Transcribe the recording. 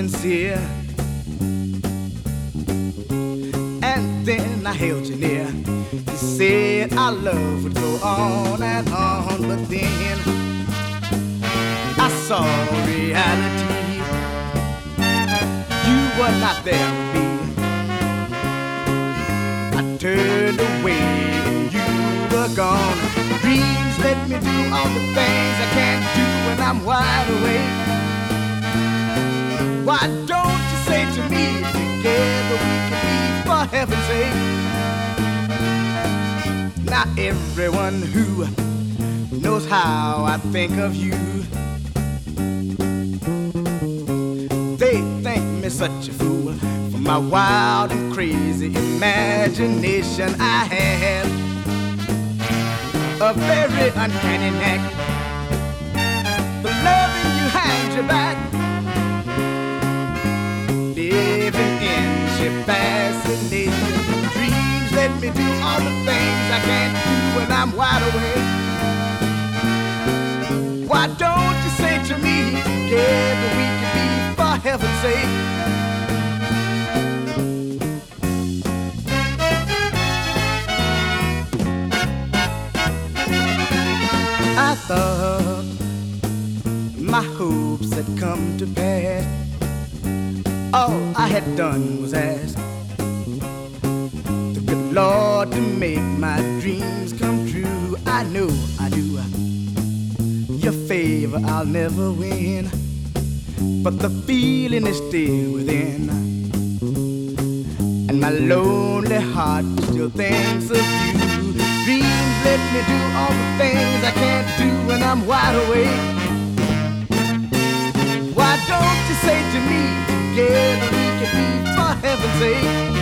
sincere. And then I held you near. You said our love would go on and on, but then I saw reality. You were not there with me. I turned away and you were gone. Dreams let me do all the things I can't do when I'm wide awake. Why don't you say to me, together we can be, for heaven's sake? Now everyone who knows how I think of you, they think me such a fool for my wild and crazy imagination. I have a very uncanny knack for loving you behind your back, living in sheer fascination. Dreams let me do all the things I can't do when I'm wide awake. Why don't you say to me, together we can be, for heaven's sake? I thought my hopes had come to pass. All I had done was ask the good Lord to make my dreams come true. I know I do. Your favor I'll never win, but the feeling is still within, and my lonely heart still thinks of you. Dreams let me do all the things I can't do when I'm wide awake. Why don't you say to me, together we can be, for heaven's sake?